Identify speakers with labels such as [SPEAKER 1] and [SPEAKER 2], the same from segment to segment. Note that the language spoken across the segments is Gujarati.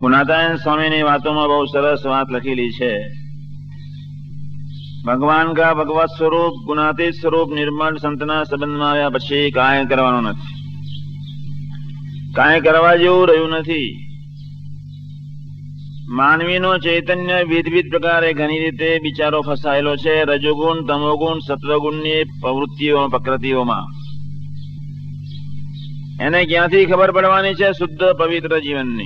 [SPEAKER 1] ગુણાતાયન સ્વામીની વાતોમાં બહુ સરસ વાત લખેલી છે। ભગવાન કા ભગવત સ્વરૂપ ગુણાતીત સ્વરૂપ નિર્મળ સંતના સંબંધમાં આવ્યા પછી કાંઈ કરવાનું નથી, કાંઈ કરવા જેવું રહ્યું નથી। માનવીનો ચૈતન્ય વિવિધ પ્રકારે ઘણી રીતે બિચારો ફસાયેલો છે રજોગુણ, તમોગુણ, સત્વગુણની પ્રવૃત્તિઓ, પ્રકૃતિઓમાં। એને ક્યાંથી ખબર પડવાની છે શુદ્ધ પવિત્ર જીવનની?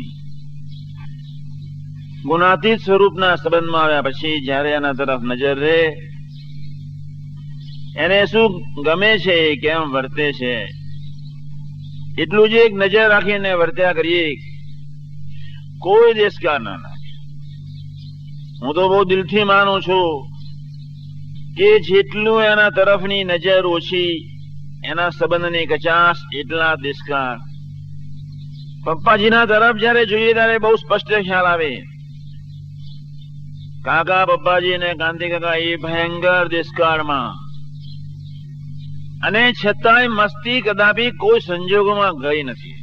[SPEAKER 1] ગુણાતીત સ્વરૂપના સંબંધમાં આવ્યા પછી જયારે એના તરફ નજર રહે, એને શું ગમે છે, કેમ વર્તે છે, એટલું જ એક નજર રાખીને વર્ત્યા કરીએ, કોઈ દેશકાર ના લાગે। હું તો બહુ દિલથી માનું છું કે જેટલું એના તરફની નજર ઓછી, એના સંબંધની કચાશ, એટલા દેશકાર। પપ્પાજીના તરફ જયારે જોઈએ ત્યારે બહુ સ્પષ્ટ ખ્યાલ આવે, કાકા પપ્પાજી અને કાંતિ કાકા એ ભયંકર દેશકાળમાં, અને છતાંય મસ્તી કદાપી કોઈ સંજોગોમાં ગઈ નથી।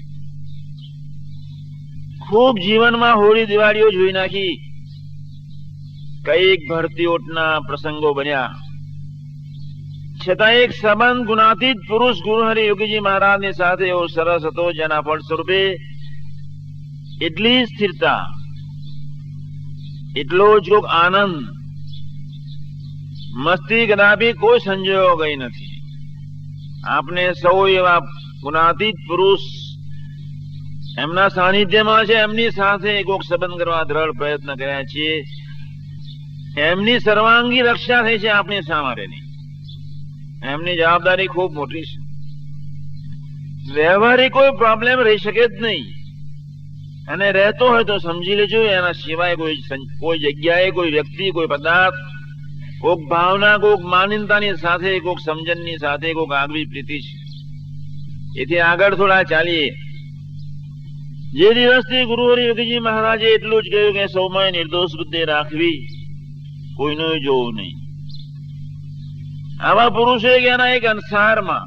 [SPEAKER 1] ખૂબ જીવનમાં હોળી દિવાળીઓ જોઈ નાખી, કઈક ભરતી ઓટના પ્રસંગો બન્યા, છતાં એક સંબંધ ગુણાતીત પુરુષ ગુરુહરિ યોગીજી મહારાજની સાથે એવો સરસ હતો, જેના ફળ સ્વરૂપે એટલી સ્થિરતા, એટલો જ આનંદ, મસ્તી કદાપી કોઈ સંજોગો ગઈ નથી। આપને સૌ એવા ગુણાતીત પુરુષ એમના સાનિધ્યમાં છે, એમની સાથે કોઈક સંબંધ કરવા દ્રઢ પ્રયત્ન કર્યા છીએ। એમની સર્વાંગી રક્ષા થઈ છે આપણી સામારેની, એમની જવાબદારી ખૂબ મોટી છે। વ્યવહારિક કોઈ પ્રોબ્લેમ રહી શકે જ નહીં, અને રહેતો હોય તો સમજી લેજો એના સિવાય કોઈ જગ્યાએ, કોઈ વ્યક્તિ, કોઈ પદાર્થ, કોઈક ભાવના, કોઈક માન્યતાની સાથે, કોઈક સમજણની સાથે કોઈક આગવી પ્રીતિ છે। એથી આગળ થોડા ચાલીએ। જે દિવસથી ગુરુહરિ યોગીજી મહારાજે એટલું જ કહ્યું કે સૌમાં નિર્દોષ બુદ્ધિ રાખવી, કોઈનું જોવું નહીં। આવા પુરુષે કે એના એક અંસારમાં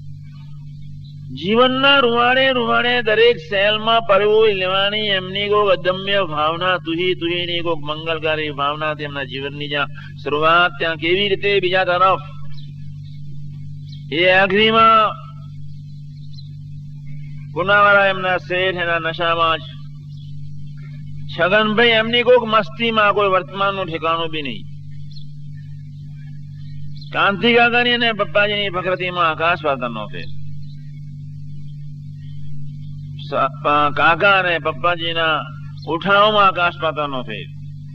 [SPEAKER 1] જીવનના રૂવાડે દરેક સેલમાં પરવી લેવાની એમની કોઈક અદમ્ય ભાવના, તુહીની કોઈક મંગલકારી ભાવના, તેમના જીવનની જ્યાં શરૂઆત, ત્યાં કેવી રીતે બીજા તરફ એ આખરીમાં ગુનાવાળા એમના શેઠ એના નશામાં જ, છગનભાઈ એમની કોઈક મસ્તીમાં, કોઈ વર્તમાનનું ઠેકાણું બી નહીં। કાંતિ કાકાની અને પપ્પાજીની પ્રકૃતિમાં આકાશ પાતાળનો ફેર। કાકા અને પપ્પાજીના ઉઠાવમાં આકાશ પાતાળનો ફેર।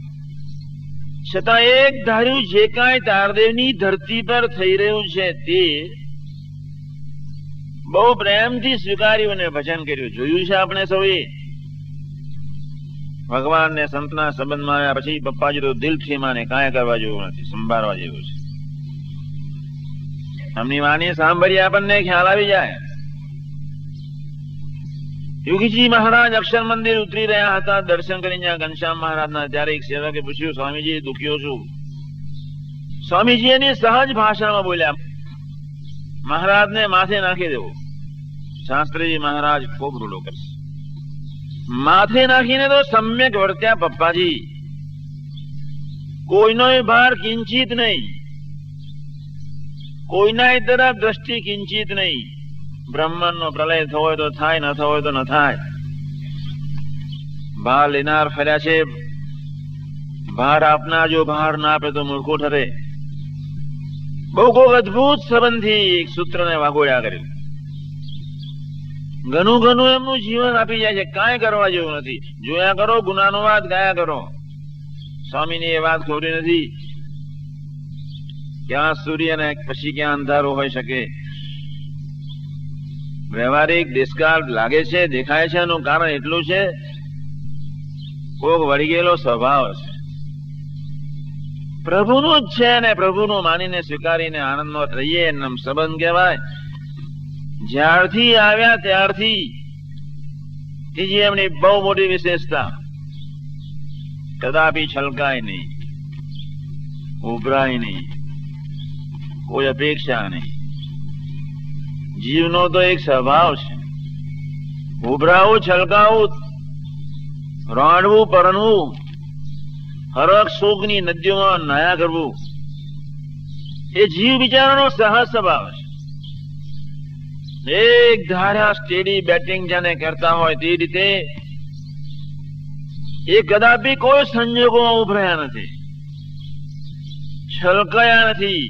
[SPEAKER 1] છતાં એક ધાર્યું જે કાંઈ તારદેવની ધરતી પર થઈ રહ્યું છે તે બહુ પ્રેમથી સ્વીકાર્યું અને ભજન કર્યું। જોયું છે આપણે સૌએ, ભગવાન ને સંતના સંબંધમાં આવ્યા પછી પપ્પાજી તો દિલથી માને, કાંઈ કરવા જેવું નથી, સંભાળવા જેવું છે। એમની વાણી સાંભળીએ આપણને ખ્યાલ આવી જાય। યોગીજી મહારાજ અક્ષર મંદિર ઉતરી રહ્યા હતા, દર્શન કરીને ઘનશ્યામ મહારાજના, ત્યારે એક સેવકે પૂછ્યું, સ્વામીજી દુખ્યો છું? સ્વામીજી એની સહજ ભાષામાં બોલ્યા, મહારાજને માથે નાખી દેવો। શાસ્ત્રીજી મહારાજ ખૂબ રૂડો કરશે। માથે નાખીને તો સમ્યક વર્ત્યા પપ્પાજી, કોઈનો ભાર કિંચિત નહીં, કોઈના તરફ દ્રષ્ટિ કિંચિત નહીં। બ્રહ્માંડનો પ્રલય થવો હોય તો થાય, ન થવો હોય તો ન થાય। ભાર લેનાર ફર્યા છે, ભાર આપનાર જો ભાર ના આપે તો મૂર્ખો ઠરે। બહુ કોઈ અદભુત સંબંધથી એક સૂત્રને વાગોળ્યા કર્યું। ઘણું એમનું જીવન આપી જાય છે, કાંઈ કરવા જેવું નથી। જોયા કરો, ગુનાનો વાત ગાયા કરો। સ્વામીની એ વાત ખોટી નથી। ક્યાં સૂર્ય ને પછી ક્યાં અંધારું હોઈ શકે? વ્યવહારિક દેશકાળ લાગે છે, દેખાય છે, એનું કારણ એટલું છે કોક વળી ગયેલો સ્વભાવ છે, પ્રભુનું જ છે, ને પ્રભુનું માનીને સ્વીકારીને આનંદમાં રહીએ, એમ સંબંધ કહેવાય। જ્યારથી આવ્યા ત્યારથી ત્રીજી એમની બહુ મોટી વિશેષતા, કદાપી છલકાય નહીં, ઉભરાય નહીં, કોઈ અપેક્ષા નહીં। જીવનો તો એક સ્વભાવ છે, ઉભરાવું, છલકાવું, રાંડવું પરણવું, હરખ શોકની નદીઓમાં નાયા કરવું, એ જીવ બિચારાનો સહજ સ્વભાવ છે. એક ધારા સ્ટેડી બેટિંગ જેને કરતા હોય તે રીતે એ કદાપી કોઈ સંજોગોમાં ઉભરાયા નથી, છલકાયા નથી.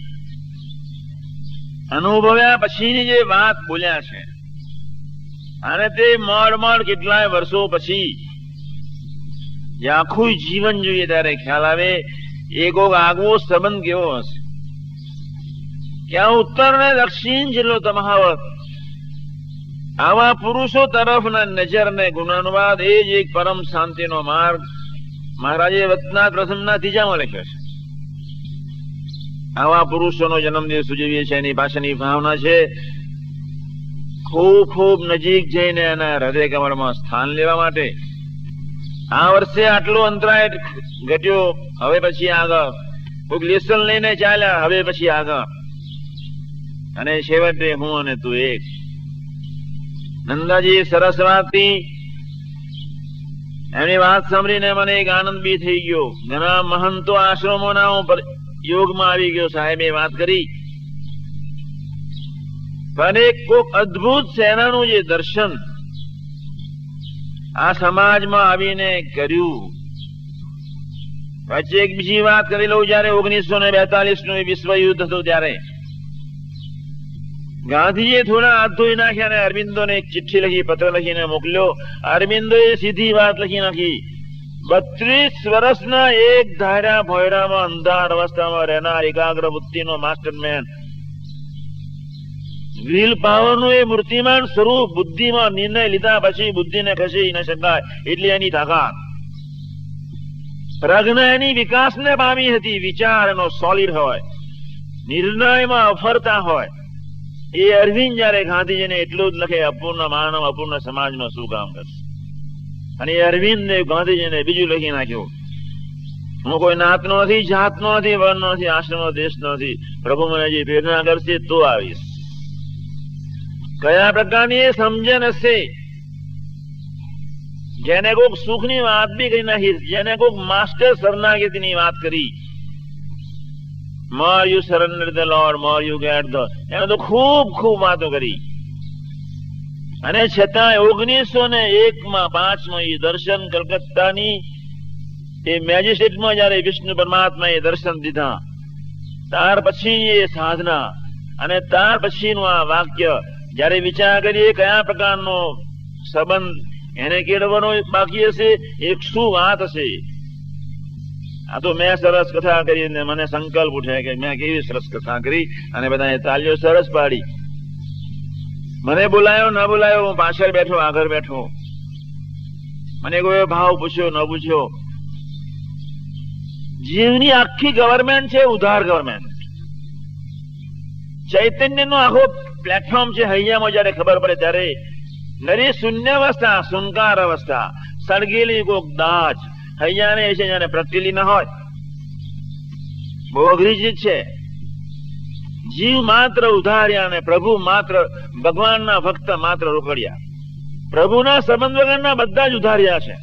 [SPEAKER 1] અનુભવ્યા પછીની જે વાત બોલ્યા છે, અને તે મોડ કેટલાય વર્ષો પછી જે આખું જીવન જોઈએ ત્યારે ખ્યાલ આવે એ કોક આગવો સંબંધ કેવો હશે. ક્યાં ઉત્તર ને દક્ષિણ જેટલો તફાવત. આવા પુરુષો તરફના નજર ને ગુણાનુવાદ એ જ એક પરમ શાંતિનો માર્ગ મહારાજે વતના પ્રથમના ત્રીજામાં લખ્યો છે. આવા પુરુષોનો જન્મદિવસ ઉજવીએ છીએ એની પાછળની ભાવના છે ખૂબ ખૂબ નજીક જઈને એના હૃદય કમળમાં સ્થાન લેવા માટે. આ વર્ષે આટલો અંતરાય ઘટ્યો, હવે પછી આગળ. કોઈક લેસન લઈને ચાલ્યા, હવે પછી આગળ. અને છેવટે હું અને તું એક. નંદાજી સરસ વાત એમની વાત સાંભળીને મને એક આનંદ બી થઈ ગયો. ઘણા મહંતો આશ્રમોના યોગમાં આવી ગયો. સાહેબે વાત કરી, પણ એક કોક અદભુત સેનાનું જે દર્શન આ સમાજમાં આવીને કર્યું. વચ્ચે એક બીજી વાત કરી લઉં. જયારે 1942 નું વિશ્વ યુદ્ધ હતું ત્યારે ગાંધીજીએ થોડા હાથ ધોઈ નાખ્યા અને અરવિંદોને એક ચિઠ્ઠી લખી, પત્ર લખીને મોકલ્યો. અરવિંદોએ સીધી વાત લખી નાખી, 32 વર્ષના એક ધાર્યા ભોયરામાં અંધાર અવસ્થામાં રહેનાર એકાગ્ર બુદ્ધિનો માસ્ટરમેન, વિલ પાવરનું એ મૂર્તિમાન સ્વરૂપ, બુદ્ધિમાં નિર્ણય લીધા પછી બુદ્ધિને ખસી ન શકાય એટલી એની તાકાત. પ્રજ્ઞા એની વિકાસને પામી હતી. વિચાર એનો સોલિડ હોય, નિર્ણયમાં અફરતા હોય. એ અરવિંદ જયારે ગાંધીજીને એટલું જ લખે, અપૂર્ણ માનવ અપૂર્ણ સમાજમાં શું કામ કરશે. અને એ અરવિંદને ગાંધીજીને બીજું લખી નાખ્યું, હું કોઈ નાતનો નથી, જાતનો નથી, વર્ણનો નથી, આશ્રમનો દેશનો નથી. પ્રભુ મને જે પ્રેરણા કરશે તો આવીશ. કયા પ્રકારની એ સમજણ હશે જેને કોઈક સુખની વાત બી કરી નાખી, જેને કોઈક માસ્ટર શરણાગતિની વાત કરી. more you surrender the Lord, more you get the. એને તો ખૂબ ખૂબ વાતો કરી. અને છતાં 1901માં 5માં એ દર્શન કલકત્તાની એ મેજિસ્ટ્રેટમાં જયારે વિષ્ણુ પરમાત્મા એ દર્શન દીધા, ત્યાર પછી એ સાધના અને ત્યાર પછીનું આ વાક્ય જયારે વિચાર કરીએ કયા પ્રકારનો સંબંધ એને કેળવવાનો બાકી હશે, એક શું વાત હશે. આ તો મેં સરસ કથા કરીને મને સંકલ્પ ઉઠે કે મેં કેવી સરસ કથા કરી અને બધાએ તાલીઓ સરસ પાડી. મને બોલાયો ન બોલાયો, હું પાછળ બેઠો આગળ બેઠો. મને કોઈ ભાવ પૂછ્યો ન પૂછ્યો. જીવની આખી ગવર્મેન્ટ છે ઉધાર ગવર્મેન્ટ. ચૈતન્યનો આખો પ્લેટફોર્મ છે. હૈયામાં જયારે ખબર પડે ત્યારે નરી શૂન્યાવસ્થા, સુનકાર અવસ્થા, સળગેલી કોક દાજ હૈયાને છે જાણે પ્રગટેલી ન હોય. બહુ અઘરી ચીજ છે. જીવ માત્ર ઉધાર્યા અને પ્રભુ માત્ર, ભગવાનના ભક્ત માત્ર રોકડિયા. પ્રભુના સંબંધ વગરના બધા જ ઉધાર્યા છે.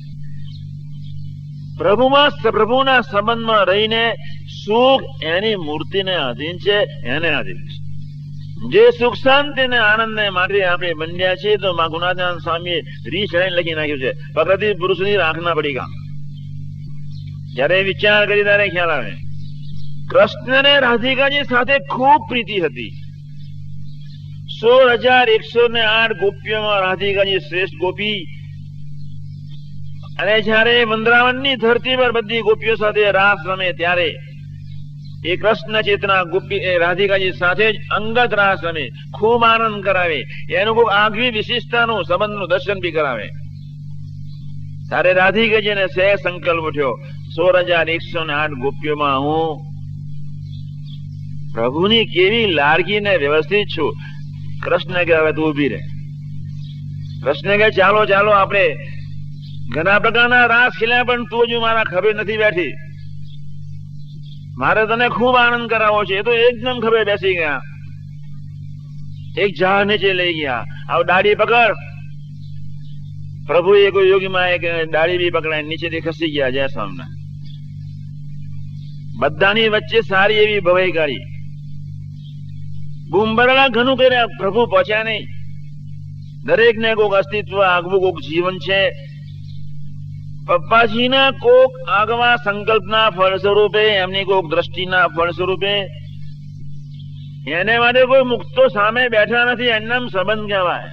[SPEAKER 1] પ્રભુના સંબંધમાં રહીને સુખ એની મૂર્તિને આધીન છે, એને આધીન છે. જે સુખ શાંતિ ને આનંદ ને માટે આપણે બંધ્યા છીએ, તો મા ગુણાદાન સ્વામીએ રીચડાઈને લખી નાખ્યું છે, પ્રકૃતિ પુરુષની રાખના પડી ગયા. જયારે વિચાર કરી ત્યારે ખ્યાલ આવે, કૃષ્ણને રાધિકાજી સાથે ખૂબ પ્રીતિ હતી. 16,108 ગોપીઓમાં રાધિકાજી શ્રેષ્ઠ ગોપી. અને જયારે વૃંદાવનની ધરતી પર બધી ગોપીઓ સાથે રાસ રમે ત્યારે એ કૃષ્ણ ચેતના ગોપી રાધિકાજી સાથે જ અંગત રાસ રમે, ખૂબ આનંદ કરાવે. એનું કોઈ આગવી વિશિષ્ટતાનું સંબંધનું દર્શન બી કરાવે. ત્યારે રાધિકાજીને સે સંકલ્પ ઉઠ્યો, 16,108 ગોપીઓમાં હું પ્રભુની કેવી લાડકી ને વ્યવસ્થિત છું. કૃષ્ણ કે હવે તું ઉભી રહે. કૃષ્ણ કે ચાલો ચાલો આપણે ઘણા પ્રકારના રાસ ખેલ્યા, પણ તું હજુ મારા ખભે નથી બેઠી. મારે તને ખૂબ આનંદ કરાવો છે. એ તો એકદમ ખભે બેસી ગયા, એક ઝાડ નીચે લઈ ગયા. આવ દાઢી પકડ. પ્રભુએ કોઈ યોગીમાં એક ડાળી બી પકડાય નીચેથી ખસી ગયા. જય સ્વામિનારાયણ. બધાની વચ્ચે સારી એવી ભવાઈ કાઢી, બુંબરડા ઘણું કર્યા, પ્રભુ પહોંચ્યા નહીં. દરેક ને કોઈક અસ્તિત્વ, આગવું કોઈક જીવન છે. પપ્પાજીના કોક આગવા સંકલ્પના ફળ સ્વરૂપે, એમની કોક દ્રષ્ટિના ફળ સ્વરૂપે એને માટે કોઈ મુક્તો સામે બેઠા નથી. એમનામ સંબંધ કહેવાય.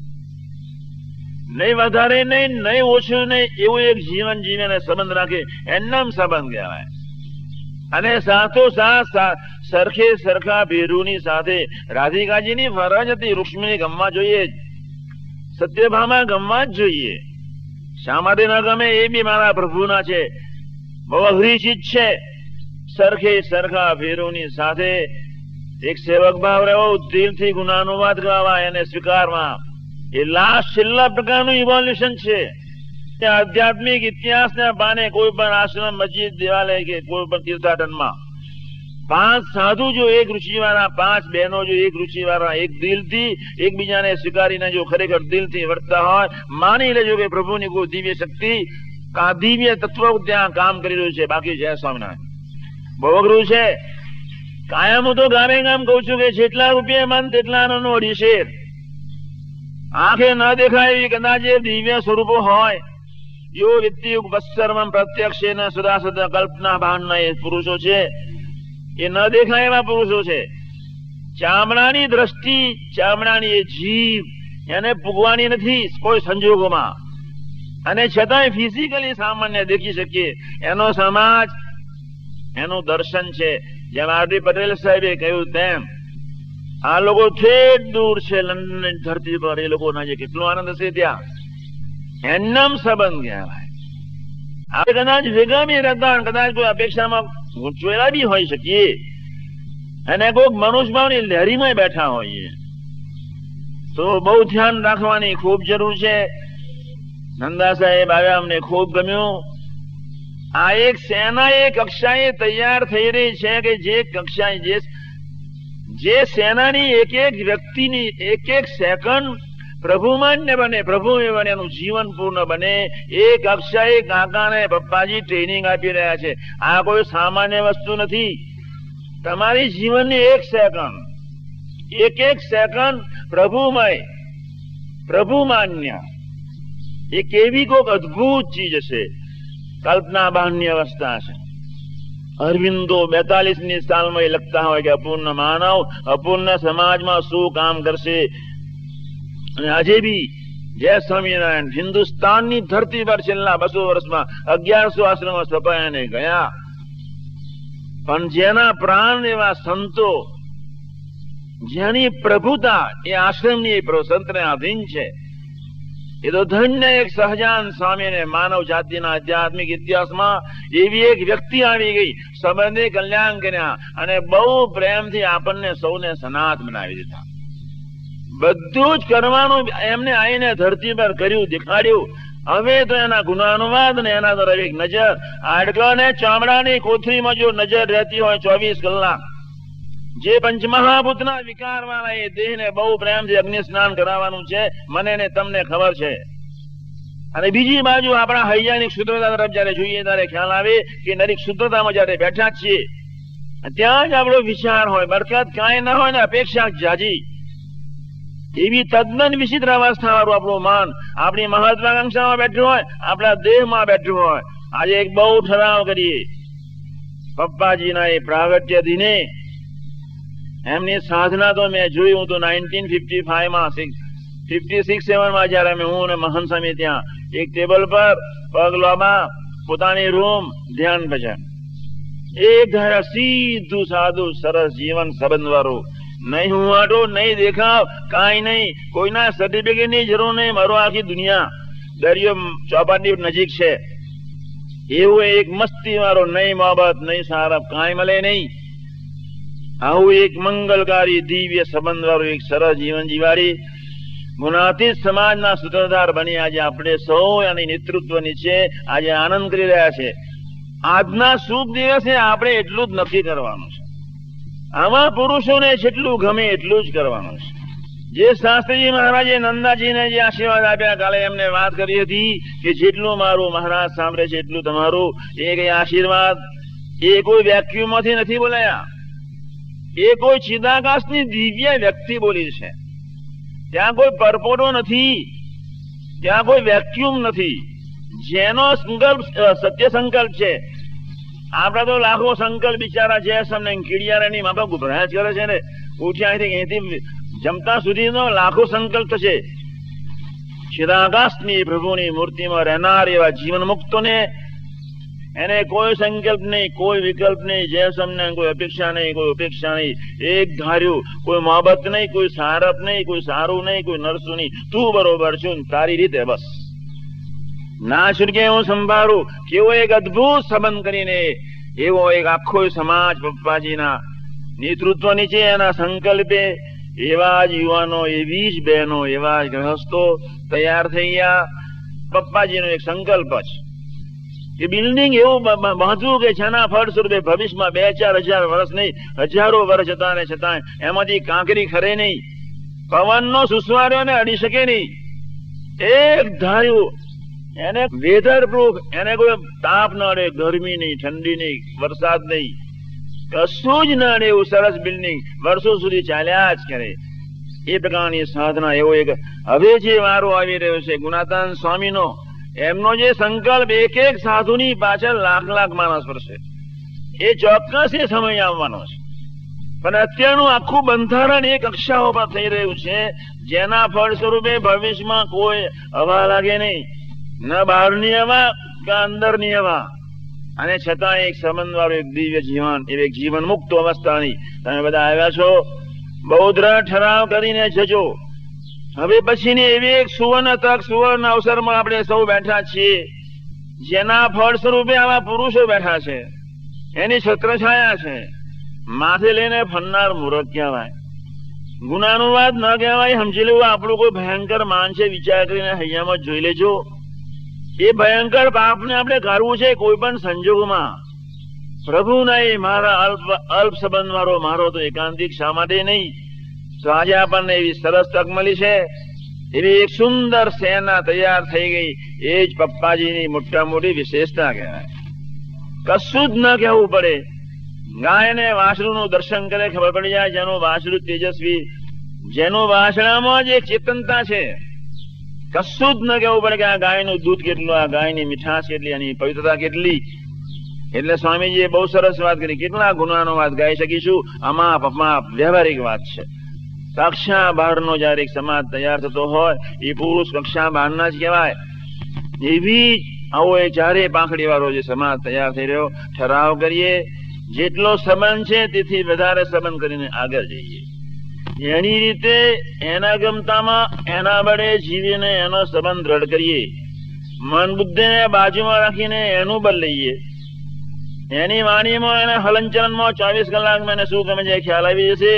[SPEAKER 1] નહીં વધારે નહીં, નહીં ઓછું નહીં, એવું એક જીવન જીવીને સંબંધ રાખે, એમનામ સંબંધ કહેવાય. અને સાથોસાથ સરખે સરખા ભેરુની સાથે રાધિકાજીની ફરજ હતી રૂક્ષ્મણી ગમવા જોઈએ, સત્યભામા ગમવા જ જોઈએ. શા માટે ન ગમે? એ બી મારા પ્રભુના છે, બહુ અઘરી ચીજ છે. સરખે સરખા ભેરુની સાથે એક સેવક ભાવ રહેવો, દિલથી ગુનાનુવાદ કરવા, એને સ્વીકારવા, એ લાસ્ટ છેલ્લા પ્રકારનું ઇવોલ્યુશન છે. આધ્યાત્મિક ઇતિહાસના પાને કોઈ પણ આશ્રમ, મસ્જિદ, દેવાલય કે કોઈ પણ તીર્થાટનમાં 5 સાધુ જો એક રુચિ વાળા, 5 બહેનો જો એક રુચિ વાળા, એક દિલથી એકબીજાને સ્વીકારીને જો ખરેખર દિલથી વર્તતા હોય, માની લેજો કે પ્રભુની કોઈ દિવ્ય શક્તિ, દિવ્ય તત્વ ત્યાં કામ કરી રહ્યું છે. બાકી જય સ્વામિનારાયણ બહુ અઘરું છે. કાયમ હું તો ગામે ગામ કઉ છું કે જેટલા રૂપિયા મન તેટલા આનંદનો અઢીશેર. આંખે ન દેખાય એવી કદાચ એ દિવ્ય સ્વરૂપો હોય, યો વિત્તિયુગ વત્સર્વમ પ્રત્યક્ષેન સુદાસદ કલ્પના ભાનના એ પુરુષો છે. એ ન દેખાય એવા પુરુષો છે. ચામડાની દ્રષ્ટિ, ચામડાની એ જીભ એને પૂગવાની નથી કોઈ સંજોગોમાં, અને છતાંય ફિઝિકલી સામાન્ય દેખી શકીએ. એનો સમાજ, એનું દર્શન છે. જેમ આર.ડી. પટેલ સાહેબે કહ્યું તેમ આ લોકો ઠેઠ દૂર છે લંડનની ધરતી પર, એ લોકો ના જે કેટલો આનંદ હશે ત્યાં, એમનામ સંબંધ કહેવાય. આપણે કદાચ ભેગા બી રહેતા, કદાચ કોઈ અપેક્ષામાં ગૂંચવેલા બી હોઈ શકીએ, અને કોઈક મનુષ્ય ભાવની લહેરીમાં બેઠા હોઈએ, તો બહુ ધ્યાન રાખવાની ખૂબ જરૂર છે. નંદા સાહેબ આવ્યા, અમને ખૂબ ગમ્યું. આ એક સેના એ કક્ષાએ તૈયાર થઈ રહી છે કે જે કક્ષાએ જે સેનાની એક એક વ્યક્તિની એક એક સેકન્ડ પ્રભુમાન્ય બને, પ્રભુ બને, એનું જીવન પૂર્ણ બને, એ કક્ષાએ કાકાને પપ્પાજી ટ્રેનિંગ આપી રહ્યા છે. આ કોઈ સામાન્ય વસ્તુ નથી. તમારી જીવનની એક સેકન્ડ પ્રભુમય, પ્રભુમાન્ય, એ કેવી કોઈક અદભુત ચીજ હશે. કલ્પના બહારની અવસ્થા છે. અરવિંદો 42મી સાલમાં એ લખતા હોય કે અપૂર્ણ માનવ અપૂર્ણ સમાજમાં શું કામ કરશે. અને આજે બી જય સ્વામિનારાયણ, હિન્દુસ્તાનની ધરતી પર છેલ્લા 200 વર્ષમાં 1100 આશ્રમો સ્થપાઈને ગયા, પણ જેના પ્રાણ એવા સંતો, જેની પ્રભુતા એ આશ્રમની સંતને આધીન છે, એ તો ધન્ય એક સહજાન સ્વામીને માનવ જાતિના આધ્યાત્મિક ઇતિહાસમાં એવી એક વ્યક્તિ આવી ગઈ, સંબંધે કલ્યાણ કર્યા, અને બહુ પ્રેમથી આપણને સૌને સનાત બનાવી દીધા. બધું જ કરવાનું એમને આવીને ધરતી પર કર્યું, દેખાડ્યું. હવે તો એના ગુનાનુવાદ ને એના તરફ એક નજર, હાડકા ને ચામડાની કોથળીમાં જો નજર રહેતી હોય 24 કલાક, જે પંચમહાભૂતના વિકાર વાળા એ દેહને બહુ પ્રેમથી અગ્નિ સ્નાન કરાવવાનું છે, મને ને તમને ખબર છે. અને બીજી બાજુ આપણા હૈયાની શુદ્ધતા તરફ જયારે જોઈએ ત્યારે ખ્યાલ આવે કે નરી શુદ્ધતામાં જયારે બેઠા છીએ ત્યાં જ આપણો વિચાર હોય, બરકત કાંઈ ના હોય ને અપેક્ષા જાજી. એવી તદ્દન વિચિત્ર અવસ્થા વાળું આપણું મન આપણી મહત્વાકાંક્ષામાં બેઠું હોય, આપણા દેહમાં બેઠું હોય. આજે એક બહુ ઠરાવ કરીએ, પપ્પાજીના એ પ્રાગટ્ય દિને એમની સાધના તો મેં જોયું તો 1955માં 56-57માં જયારે હું અને મહંત સ્વામી ત્યાં એક ટેબલ પર પગ લોબા, પોતાની રૂમ, ધ્યાન ભજન, એક ધારા સીધું સાદું સરસ જીવન સંબંધ વાળું, નહીં હું આટો, નહીં દેખાવ, કાંઈ નહીં, કોઈના સર્ટિફિકેટ ની જરૂર નહીં. મારો આખી દુનિયા દરિયો ચોપાટી નજીક છે, એવું એક મસ્તી વાળો, નહીં મોહબત, નહીં સારપ, કાંઈ મળે નહીં. આવું એક મંગલકારી દિવ્ય સંબંધ વાળું એક સરસ જીવન જીવાડી ગુણાતીત સમાજના સૂત્રધાર બની આજે આપણે સૌ એની નેતૃત્વ નીચે આજે આનંદ કરી રહ્યા છે. આજના શુભ દિવસે આપણે એટલું જ નક્કી કરવાનું છે, આવા પુરુષોને જેટલું ગમે એટલું જ કરવાનું છે. જે શાસ્ત્રીજી મહારાજે નંદાજીને જે આશીર્વાદ આપ્યા, કાલે એમને વાત કરી હતી કે જેટલું મારું મહારાજ સાંભળે છે એટલું તમારું. એ કઈ આશીર્વાદ એ કોઈ વેક્યુમ માંથી નથી બોલાયા, એ કોઈ ચિદાકાશની દિવ્ય વ્યક્તિ બોલી છે. ત્યાં કોઈ પરપોટો નથી, ત્યાં કોઈ વેક્યુમ નથી. જેનો સંકલ્પ સત્ય સંકલ્પ છે. આપડા તો લાખો સંકલ્પ બિચારા છે, તમને કીડિયારાની મા બાપ ગુભરાજ કરે છે ને, ઉઠ્યા અહીંથી જમતા સુધીનો લાખો સંકલ્પ થશે. ચિદાકાશની પ્રભુની મૂર્તિમાં રહેનાર એવા જીવન મુક્તોને એને કોઈ સંકલ્પ નહીં, કોઈ વિકલ્પ નહીં, જે સમને કોઈ અપેક્ષા નહીં, કોઈ ઉપેક્ષા નહીં, એક ધાર્યું, કોઈ મોહબત નહીં, કોઈ સારપ નહીં, કોઈ સારું નહીં, કોઈ નરસું નહીં, તું બરોબર છું તારી રીતે બસ. ના છૂટકે હું સંભાળું. કેવો એક અદભુત સંબંધ કરીને એવો એક આખો સમાજ પપ્પાજીના નેતૃત્વ નીચે એના સંકલ્પે એવા જ યુવાનો, એવી જ બહેનો, એવા જ ગ્રહસ્થો તૈયાર થઈ ગયા. પપ્પાજીનો એક સંકલ્પ છે કે બિલ્ડિંગ એવું બાંધવું કે જેના ફળ સ્વરૂપે ભવિષ્યમાં 2-4 હજાર વર્ષ નહીં, હજારો વર્ષ જતા ને છતાં એમાંથી કાંકરી ખરે નહીં, પવનનો સુસવાર્યો ને અડી શકે નહીં. એક ધાર્યું એને વેધર પ્રૂફ, એને કોઈ તાપ ન અડે, ગરમી નહીં, ઠંડી નહીં, વરસાદ નહીં, કશું જ ન અડે એવું સરસ બિલ્ડિંગ વર્ષો સુધી ચાલ્યા જ કરે. એ પ્રકારની સાધના એવો એક હવે જે વારો આવી રહ્યો છે ગુણાતાન સ્વામીનો, એમનો જે સંકલ્પ એક એક સાધુની પાછળ લાખ માણસ પડશે, એ ચોક્કસ એ સમય આવવાનો છે. પણ અત્યારનું આખું બંધારણ એ કક્ષાઓ પર થઈ રહ્યું છે, જેના ફળ સ્વરૂપે ભવિષ્યમાં કોઈ હવા લાગે નહીં, ન બહારની હવા કે અંદરની હવા, અને છતાં એક સંબંધ વાળું એક દિવ્ય જીવન, એક જીવન મુક્ત અવસ્થાની તમે બધા આવ્યા છો. બહુ દ્રઢ ઠરાવ કરીને જજો. હવે પછીની એવી એક સુવર્ણ તક, સુવર્ણ અવસરમાં આપણે સૌ બેઠા છીએ, જેના ફળ સ્વરૂપે આવા પુરુષો બેઠા છે, એની છત્રછાયા છે. માથે લઈને ફરનાર મૂર્ખ કહેવાય, ગુનાનું વાત ન કહેવાય. સમજી લેવું આપણું કોઈ ભયંકર માન છે, વિચાર કરીને હૈયામાં જોઈ લેજો. એ ભયંકર પાપને આપણે કરવું છે કોઈ પણ સંજોગોમાં. પ્રભુના એ મારા અલ્પ સંબંધ વાળો મારો તો એકાંતિક શા માટે નહીં? તો આજે આપણને એવી સરસ તક મળી છે, એવી એક સુંદર સેના તૈયાર થઈ ગઈ. એ જ પપ્પાજીની મોટા મોટી વિશેષતા કહેવાય. કશું જ ન કહેવું પડે. ગાય ને વાછરુંનું દર્શન કરે ખબર પડી જાય, જેનું વાછરું તેજસ્વી, જેનું વાછડામાં જ એક ચેતનતા છે. કશું જ ન કહેવું પડે કે આ ગાયનું દૂધ કેટલું, આ ગાયની મીઠાશ કેટલી, આની પવિત્રતા કેટલી. એટલે સ્વામીજીએ બહુ સરસ વાત કરી. કેટલા ગુનાનો વાત ગાઈ શકીશું, અમાપ અમાપ વ્યવહારિક વાત છે. કક્ષા બહારનો જયારે એક સમાજ તૈયાર થતો હોય, એ પુરુષ કક્ષા બહારના જ કહેવાય. એવી આવો એ ચારે પાંખડી વાળો જે સમાજ તૈયાર થઈ રહ્યો, ઠરાવ કરીએ જેટલો સંબંધ છે તેથી વધારે સંબંધ કરીને આગળ જઈએ. એની રીતે એના ગમતામાં એના બળે જીવીને એનો સંબંધ દ્રઢ કરીએ. મન બુદ્ધિને બાજુમાં રાખીને એનું બળ લઈએ. એની વાણીમાં, એના હલનચલનમાં 24 કલાકમાં એને શું ગમે છે ખ્યાલ આવી જશે.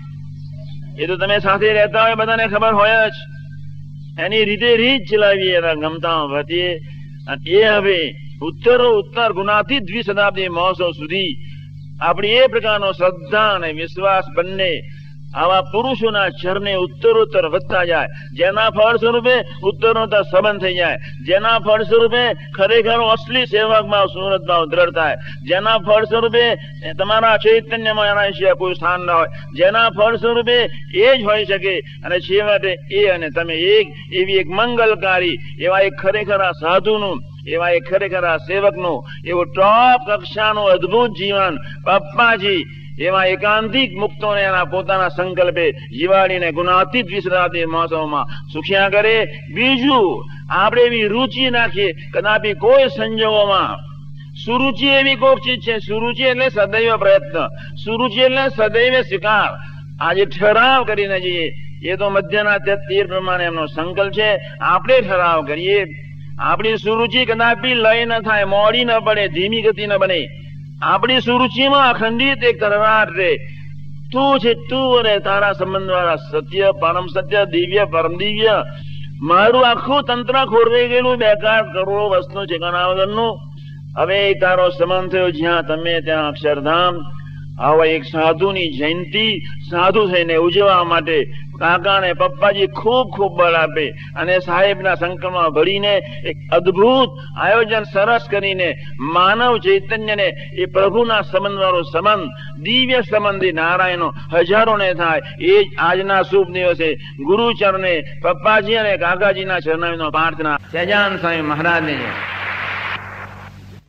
[SPEAKER 1] એ તો તમે સાથે રહેતા હોય બધાને ખબર હોય જ. એની રીતે રીત ચલાવીએ, એના ગમતામાં વધીએ. અને એ હવે ઉત્તર ગુનાથી 2 શતાબ્દી મહોત્સવ સુધી આપણી એ પ્રકારનો શ્રદ્ધા અને વિશ્વાસ બંને આવા પુરુષોના ચરણે ઉત્તરોત્તર વધતા જાય, જેના ફળ સ્વરૂપે ઉત્તરોત્તર સંબંધ થઈ જાય, જેના ફળ સ્વરૂપે ખરેખર અસલી સેવકમાં સુરત ભાવ દ્રઢ થાય, જેના ફળ સ્વરૂપે તમારા ચૈતન્યમાં એના સિવાય કોઈ સ્થાન ન હોય, જેના ફળ સ્વરૂપે એ જ હોઈ શકે. અને છેવટે એ અને તમે એક એવી એક મંગલકારી એવા એક ખરેખર આ સાધુનું, એવા એક ખરેખર આ સેવકનું એવું ટોપ કક્ષાનું અદભુત જીવન પપ્પાજી એવા એકાંતિક મુક્તોને એના પોતાના સંકલ્પે જીવાડીને ગુણાતીત વિશ્રાતી મહોત્સવમાં સુખ્યા કરે. બીજું આપણે એવી રુચિ નાખીએ, કદાપી કોઈ સંજોગોમાં સુરુચિ એવી કોક ચીજ છે. સુરુચિ એટલે સદૈવ પ્રયત્ન, સુરુચિ એટલે સદૈવ સ્વીકાર. આજે ઠરાવ કરીને જઈએ, એ તો મધ્યના 13 પ્રમાણે એમનો સંકલ્પ છે. આપણે ઠરાવ કરીએ, આપણી સુરુચિ કદાપી લય ન થાય, મોડી ન પડે, ધીમી ગતિ ન બને. આપણી સુરુચિમાં અખંડિત એક તરવાર રે. તું છે તું અને તારા સંબંધ વાળા સત્ય, પરમ સત્ય, દિવ્ય, પરમ દિવ્ય. મારું આખું તંત્ર ખોરવાઈ ગયેલું, બેકાર કરોડો વસ્તુ ઠેકાણા વગરનું. હવે તારો સંબંધ થયો જ્યાં તમે ત્યાં અક્ષરધામ. આવા એક સાધુની જયંતિ સાધુ થઈને ઉજવવા માટે કાકા અને પપ્પાજી ખૂબ ખૂબ બળ આપે અને સાહેબના સંકલ્પમાં ભળીને એક અદ્ભુત આયોજન સરસ કરીને માનવ ચૈતન્યને એ પ્રભુના સંબંધ વાળો સંબંધ, દિવ્ય સંબંધી નારાયણનો હજારોને થાય. એ જ આજના શુભ દિવસે ગુરુચરણે પપ્પાજી અને કાકાજીના ચરણાનો પ્રાર્થના. સહજાનંદ સ્વામી મહારાજને